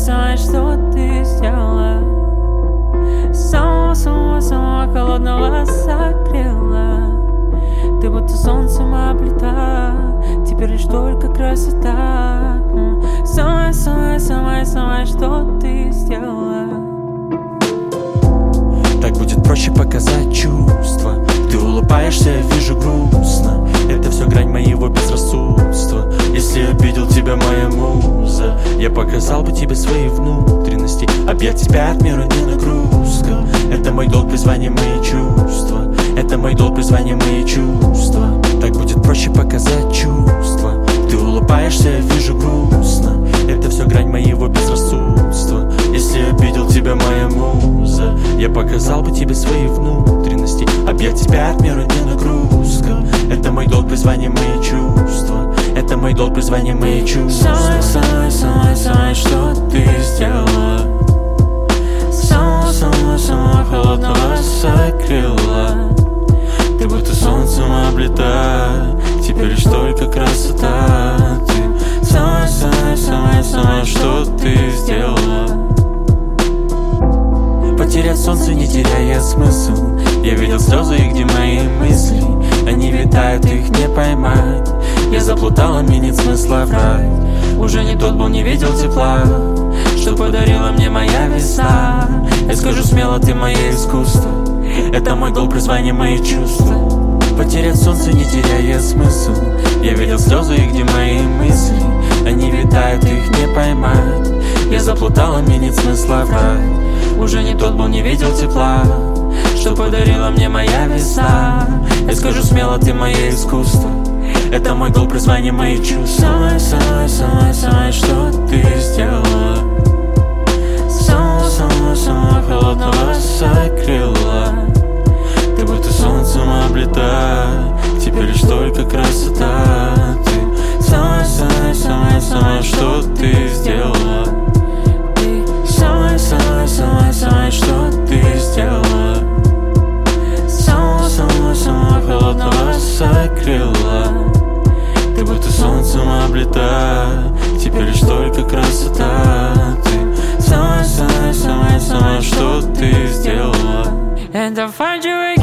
самое, что ты сделала. Самого холодного согрела. Ты будто солнцем облита, теперь лишь только красота. Самое, что ты сделала. Так будет проще показать чувства. Ты улыбаешься, я вижу грустно. Это все грань моего безрассудства. Если обидел тебя моя муза, я показал бы тебе свои внутренности. Объять тебя от мира не нагрузка. Это мой долг, призвание, мои чувства. Это мой долг, призвание, мои чувства. Так будет проще показать чувства. Ты улыбаешься, я вижу грустно. Это все грань моего безрассудства. Если обидел тебя моя муза, я показал бы тебе свои внутренности. Объять тебя от мира не нагрузка. Это мой долг, призвание, мои чувства. Это мой долг, призвание, мои чувства. Самое, что ты сделала. Самого холодного согрела. Ты будто солнцем облита, теперь лишь только красота. Ты самое, что ты сделала. Потерять солнце, не теряя смысл. Я видел слезы, и где мои мысли? Они витают, их не поймать. Я заплутала, мне нет смысла врать. Уже не тот был, не видел тепла, что подарила мне моя весна. Я скажу смело, ты мое искусство. Это мой долг, призвание, мои чувства. Потерять солнце, не теряя смысл. Я видел слезы, и где мои мысли? Они витают, их не поймать. Я заплутала, мне нет смысла врать. Уже не тот был, не видел тепла, что подарила мне моя весна. Я скажу смело, ты мое искусство. Это мой долг, призвание, мои чувства. Самое, что ты сделала. Самого холодного согрела. Ты будто солнцем облита, теперь лишь только красота. Ты самое, что ты сделала. Ты самое, что ты сделала. Самого холодного согрела. Ты будто солнцем облита, теперь лишь только красота. Ты самое, что ты сделала. And I find you again.